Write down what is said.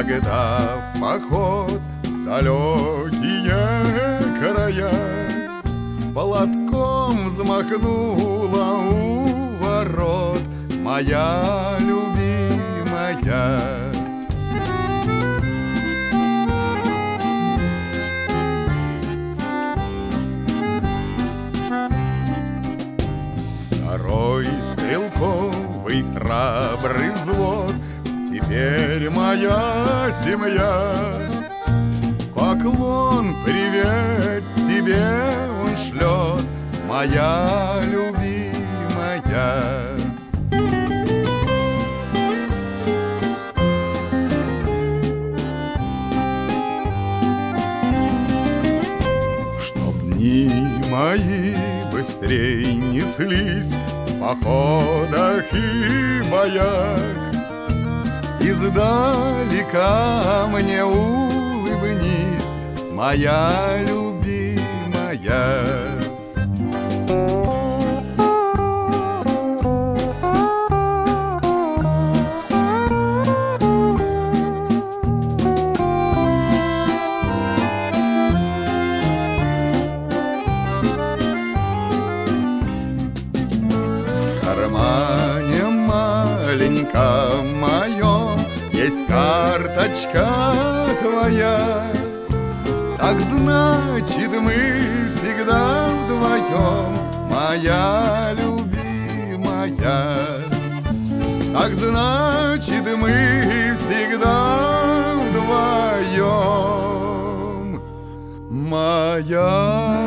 когда в поход в далекие края платком взмахнула у ворот моя любимая. Второй стрелковый храбрый взвод, теперь моя семья. Поклон, привет тебе он шлет, моя любимая. Чтоб дни мои быстрей неслись в походах и боях, издалека мне улыбнись, моя любимая. В кармане маленьком моем есть карточка твоя. Так значит, мы всегда вдвоем, моя любимая. Так значит, мы всегда вдвоем, моя